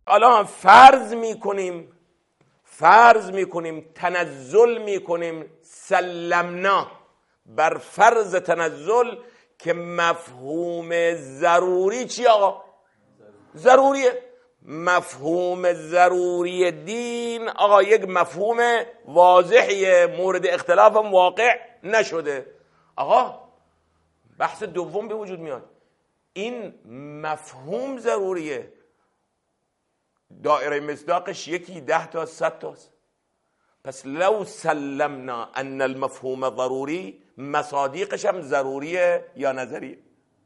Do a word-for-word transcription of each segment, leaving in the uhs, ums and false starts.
حالا فرض میکنیم فرض میکنیم تنزل میکنیم سلمنا بر فرض تنزل که مفهوم ضروری چی آقا؟ ضروریه. مفهوم ضروری دین آقا یک مفهوم واضحیه، مورد اختلاف هم واقع نشده. آقا بحث دوم به وجود میاد، این مفهوم ضروریه، دایره مصداقش یکی ده تا صد تاست. پس لو سلمنا ان المفهوم ضروری، مصادیقش هم ضروریه یا نظریه؟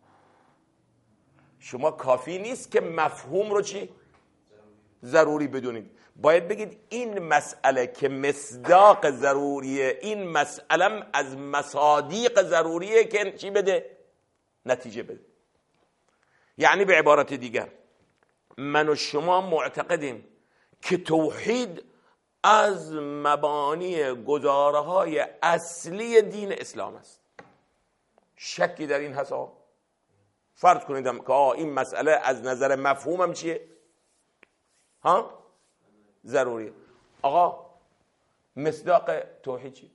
شما کافی نیست که مفهوم رو چی؟ ضروری بدونید، باید بگید این مسئله که مصداق ضروریه، این مسئله از مصادیق ضروریه که چی بده؟ نتیجه بده. یعنی به عبارت دیگر من و شما معتقدیم که توحید از مبانی گزارهای اصلی دین اسلام است. شکی در این هست؟ فرض کنید که این مسئله از نظر مفهومم چیه؟ ها؟ ضروریه. آقا مصداق توحید چی؟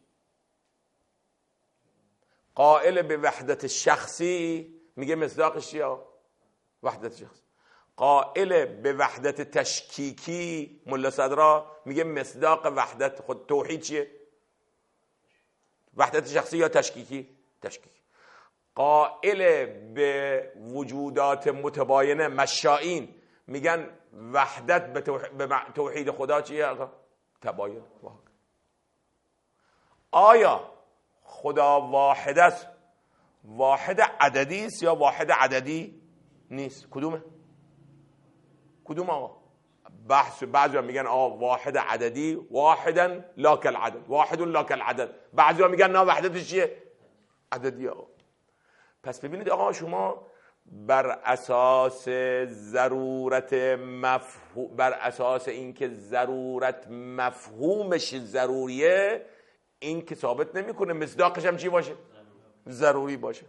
قائل به وحدت شخصی میگه مصداقش چیه؟ وحدت شخصی. قائل به وحدت تشکیکی ملا صدرا میگه مصداق وحدت خود توحید چیه؟ وحدت شخصی یا تشکیکی؟ تشکیکی. قائل به وجودات متباینه مشائین میگن وحدت به توحید, به توحید خدا چیه؟ تباین. آیا خدا واحد است، واحد عددی است یا واحد عددی نیست؟ کدومه؟ کدوم آقا؟ بحث بعضی میگن آقا واحد عددی، واحدا لا کالعدد، واحد لا کالعدد. بعضی میگن نه وحدتش چیه؟ عددی. آقا پس ببینید آقا شما بر اساس ضرورت مفهوم، بر اساس اینکه ضرورت مفهومش ضروریه، این که ثابت نمیکنه مصداقش هم چی باشه؟ ضروری باشه.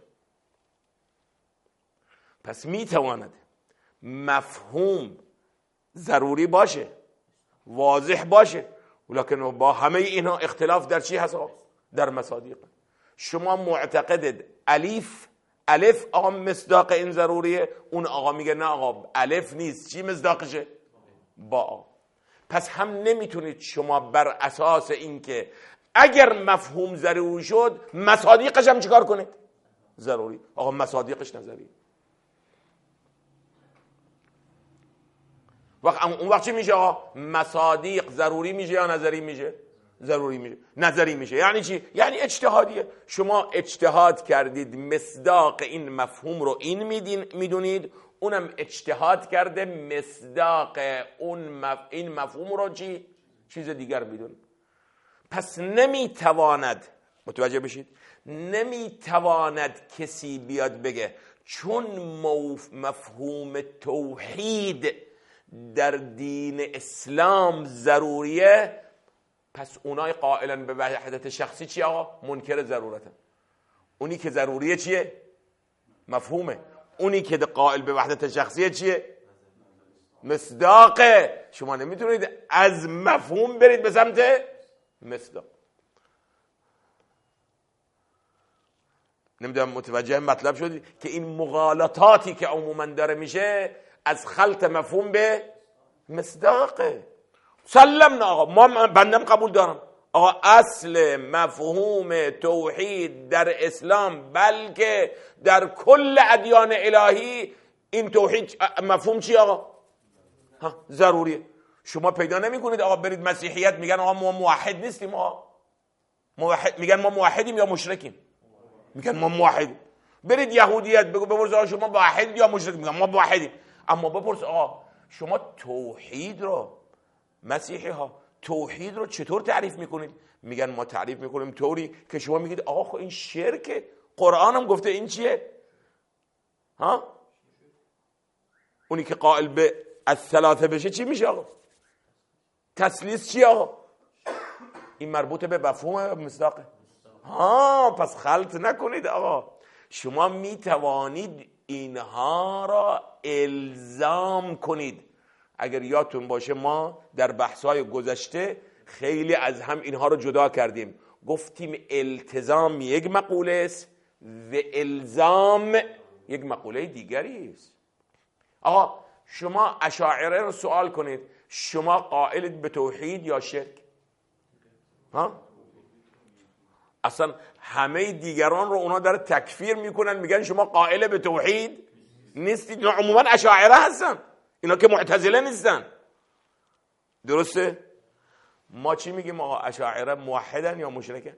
پس میتواند مفهوم ضروری باشه، واضح باشه، ولکن با همه اینها اختلاف در چی هست؟ در مصادیق. شما معتقدید الف الف آقا مصداق این ضروریه، اون آقا میگه نه آقا الف نیست، چی مصداقشه؟ با. پس هم نمیتونید شما بر اساس اینکه اگر مفهوم ضروری شد مصادیقش هم چیکار کنید؟ ضروری. آقا مصادیقش نظری. وقت اون وقت چی میشه آقا؟ مصادیق ضروری میشه یا نظری میشه؟ ضروری میشه. نظری میشه. یعنی چی؟ یعنی اجتهادیه. شما اجتهاد کردید مصداق این مفهوم رو این میدونید، اونم اجتهاد کرده مصداق اون مف... این مفهوم رو چی؟ چیز دیگر میدونه. پس نمیتواند، متوجه بشید، نمیتواند کسی بیاد بگه چون مفهوم توحید در دین اسلام ضروریه، پس اونای قائلن به وحدت شخصی چی آقا؟ منکر ضرورتن. اونی که ضروریه چیه؟ مفهومه. اونی که قائل به وحدت شخصیه چیه؟ مصداقه. شما نمیتونید از مفهوم برید به سمت مصداق. نمیدونم متوجه مطلب شدید که این مغالطاتی که عموما داره میشه از خلط مفهوم به مصداقه. سلمنا آقا، ما بندم قبول دارم آقا اصل مفهوم توحید در اسلام بلکه در کل ادیان الهی این توحید مفهوم چی آقا؟ ها ضروریه. شما پیدا نمی کنید آقا برید مسیحیت میگن آقا ما موحد نیستیم، آقا موحد میگن ما موحدیم یا مشرکیم؟ میگن ما موحدیم. برید یهودیت بگو بپرس آقا شما موحد یا مشرک؟ میگن ما موحدیم. اما بپرس آقا شما توحید رو، مسیحی ها توحید رو چطور تعریف میکنید؟ میگن ما تعریف میکنیم طوری که شما میگید آقا خب این شرکه، قرآن هم گفته این چیه؟ ها اونی که قائل به الثلاثه بشه چی میشه آقا؟ تثلیث چی آقا؟ این مربوط به مفهوم مصداقه. ها پس خلط نکنید آقا. شما میتوانید اینها را الزام کنید اگر یادتون باشه ما در بحث‌های گذشته خیلی از هم اینها رو جدا کردیم. گفتیم التزام یک مقوله است و الزام یک مقوله دیگری است. آقا شما اشاعره رو سوال کنید، شما قائلید به توحید یا شرک؟ ها؟ اصلا همه دیگران رو اونا داره تکفیر میکنن، میگن شما قائل به توحید نیستید. اینا عموما اشاعره هستن، اینا که معتزله نیستن. درسته؟ ما چی میگیم آقا؟ اشاعره موحدن یا مشرکن؟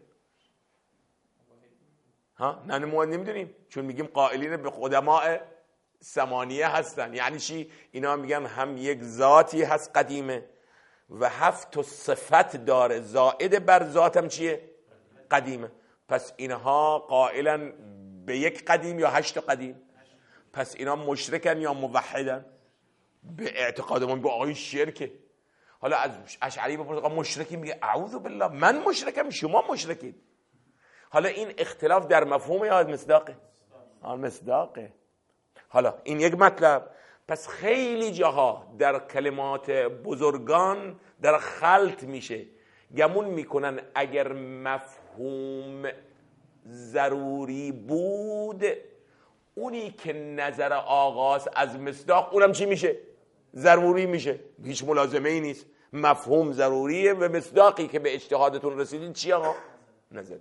ها؟ نه ما نمیدونیم، چون میگیم قائلین به قدماء ثمانیه هستن. یعنی چی؟ اینا میگن هم یک ذاتی هست قدیمه و هفت صفت داره زائد بر ذاتم چیه؟ قدیمه. پس اینها قائلن به یک قدیم یا هشت قدیم؟ پس اینا مشرکن یا موحدن؟ به اعتقاد ما به آقای شرکه. حالا از اشعری بپرس آقا مشرکی؟ میگه اعوذ بالله من مشرکم شما مشرکید. حالا این اختلاف در مفهوم یا مصداقه؟ آن مصداقه. حالا این یک مطلب. پس خیلی جاها در کلمات بزرگان در خلط میشه، گمون میکنن اگر مفهوم ضروری بود اونی که نظر آغاز از مصداق اونم چی میشه؟ ضروری میشه. هیچ ملازمه ای نیست. مفهوم ضروریه و مصداقی که به اجتهادتون رسیدین چی آقا؟ نظر.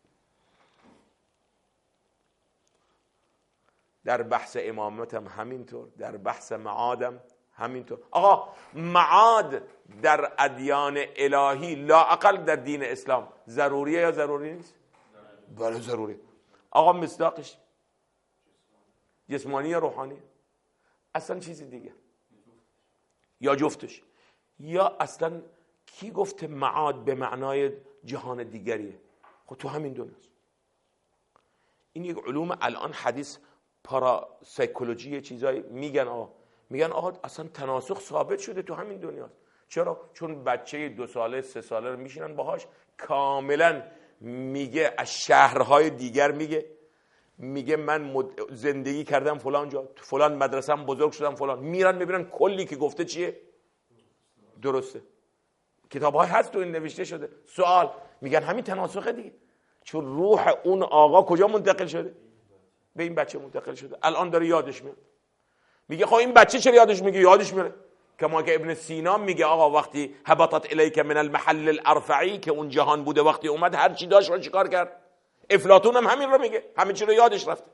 در بحث امامت هم همینطور، در بحث معادم همینطور. آقا معاد در ادیان الهی لااقل در دین اسلام ضروریه یا ضروری نیست؟ بله ضروری. آقا مصداقش جسمانی یا روحانی؟ اصلا چیزی دیگه، یا جفتش، یا اصلا کی گفته معاد به معنای جهان دیگریه؟ خب تو همین دنیاست. این یک علوم الان حدیث پارا سایکولوژی چیزایی میگن آقا، میگن آقا اصلا تناسخ ثابت شده تو همین دنیاست. چرا؟ چون بچه دو ساله سه ساله رو میشینن باهاش کاملا میگه از شهرهای دیگر، میگه میگه من زندگی کردم فلان جا، فلان مدرسه‌ام بزرگ شدم فلان، میرن میبینن کلی که گفته چیه؟ درسته. کتاب‌های هست تو این نوشته شده. سوال میگن همین تناسخه دیگه، چون روح اون آقا کجا منتقل شده؟ به این بچه منتقل شده. الان داره یادش میاد. میگه خب این بچه چرا یادش میگه؟ یادش میره. کما که ابن سینا میگه آقا وقتی هبطت الیک من المحل الارفعی، که اون جهان بوده، وقتی اومد هر چی داشت رو چیکار کرد؟ افلاطون هم همین رو میگه، همه چی رو یادش رفته.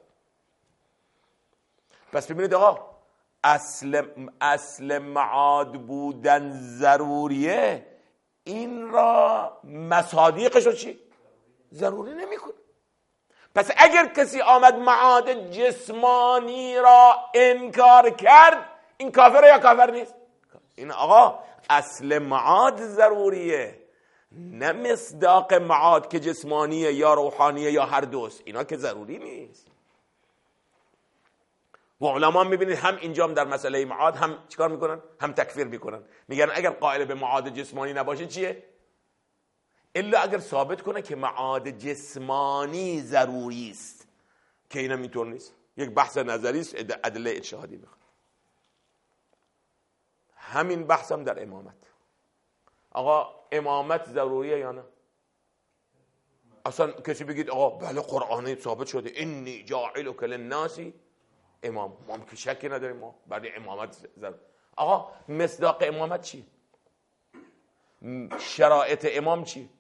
پس ببینید آقا اصل اصل معاد بودن ضروریه، این را مصادیقش رو چی؟ ضروری نمیکنه. پس اگر کسی آمد معاد جسمانی را انکار کرد، این کافر یا کافر نیست؟ این آقا اصل معاد ضروریه، نه مصداق معاد که جسمانیه یا روحانیه یا هر دوست. اینا که ضروری نیست. و علما میبینید هم اینجام در مسئله معاد هم چیکار میکنن؟ هم تکفیر میکنن. میگن اگر قائل به معاد جسمانی نباشه چیه؟ الا اگر ثابت کنه که معاد جسمانی ضروری است، که اینم اینطور نیست. یک بحث نظری است، ادله اجتهادی میخواد. همین بحثم هم در امامت. آقا امامت ضروریه یا نه؟ اصلا کسی بگید آقا بله قرآنی ثابت شده انی جاعلک للناس امام، ما هم که شکی نداریم ما برای امامت ضروری. آقا مصداق امامت چی؟ شرایط امام چی؟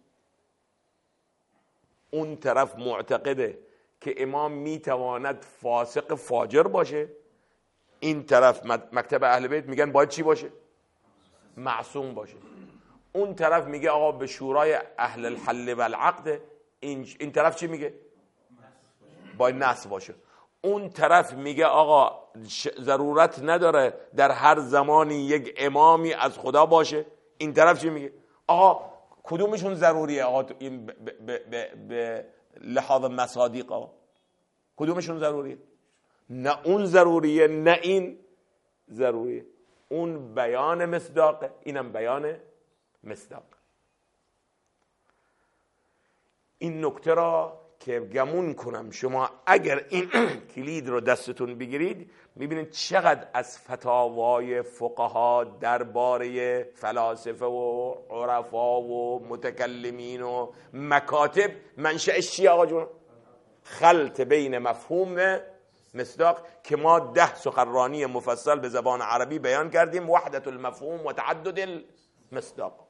اون طرف معتقده که امام میتواند فاسق فاجر باشه، این طرف مکتب اهل بیت میگن باید چی باشه؟ معصوم باشه. اون طرف میگه آقا به شورای اهل الحل و العقد، این, این طرف چی میگه؟ باید نص باشه. اون طرف میگه آقا ضرورت نداره در هر زمانی یک امامی از خدا باشه، این طرف چی میگه؟ آقا کدومشون ضروریه؟ آقا این به لحاظ مصادیق آقا کدومشون ضروریه؟ نه اون ضروریه نه این ضروریه. اون بیان مصداقه، اینم بیان مصداق. این نکته را که گمون کنم شما اگر این کلید رو دستتون بگیرید میبینید چقدر از فتاوای فقها درباره فلاسفه و عرفا و متکلمین و مکاتب منشأش چیه آقا جون؟ خلط بین مفهوم مصداق که ما ده سخنرانی مفصل به زبان عربی بیان کردیم، وحدت المفهوم و تعدد المصداق.